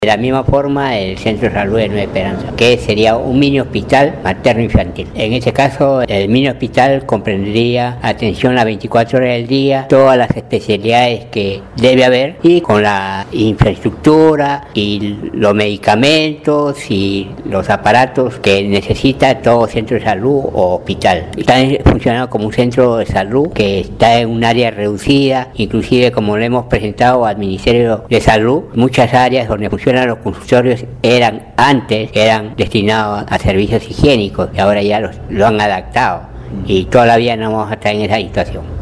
De la misma forma, el Centro de Salud de Nueva Esperanza, que sería un mini hospital materno-infantil. En este caso, el mini hospital comprendería atención las 24 horas del día, todas las especialidades que debe haber y con la infraestructura y los medicamentos y los aparatos que necesita todo centro de salud o hospital. Está funcionando como un centro de salud que está en un área reducida, inclusive como lo hemos presentado al Ministerio de Salud, muchas áreas donde funcionan los consultorios eran destinados a servicios higiénicos y ahora ya lo han adaptado y todavía no vamos a estar en esa situación.